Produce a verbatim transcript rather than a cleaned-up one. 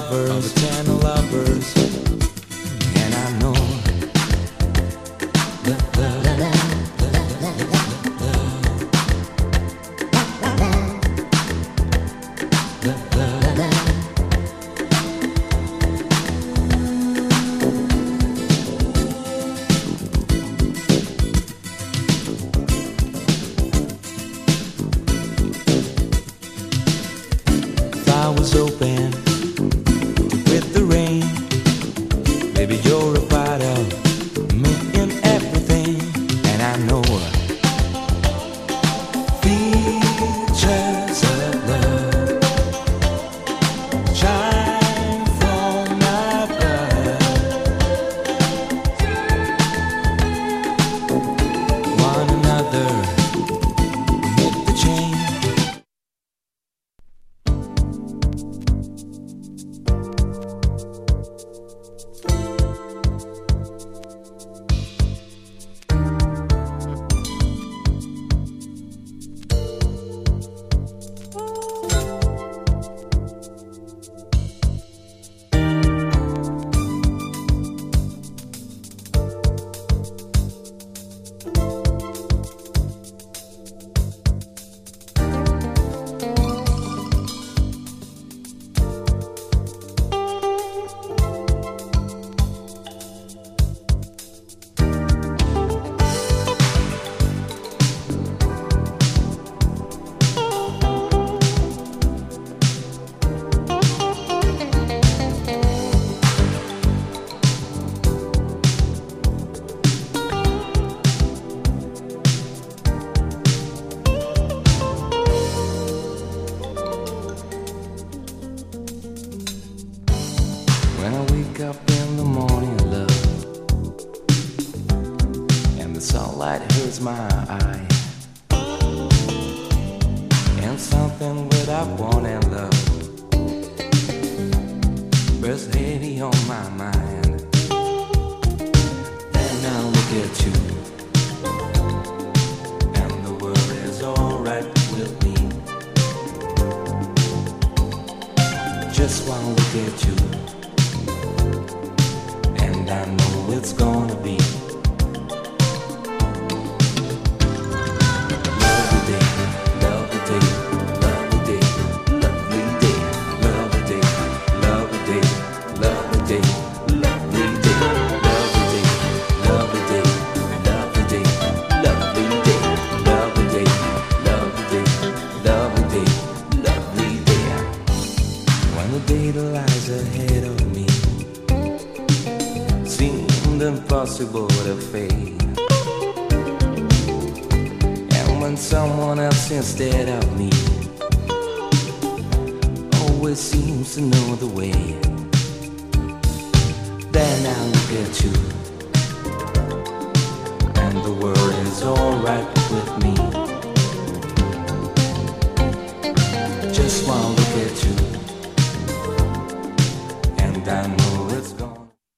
lovers, of eternal lovers. And I know the love, the love, the love, the love, the love. Was open with the rain. Baby, you're a part of me in everything. And I know features of love shine from my blood. One another make the change. When I wake up in the morning, love, and the sunlight hurts my eye, and something without wanting, love, bursts heavy on my mind. Then I look at you, and the world is alright with me. Just one look at you, and I know it's gonna be lovely day, lovely day, lovely day, lovely day, lovely day, lovely day, lovely day, lovely day, lovely day, lovely day, lovely day, lovely day, lovely day, lovely day, lovely day, lovely day. When the day lies ahead of me seemed impossible to fade, and when someone else instead of me always seems to know the way,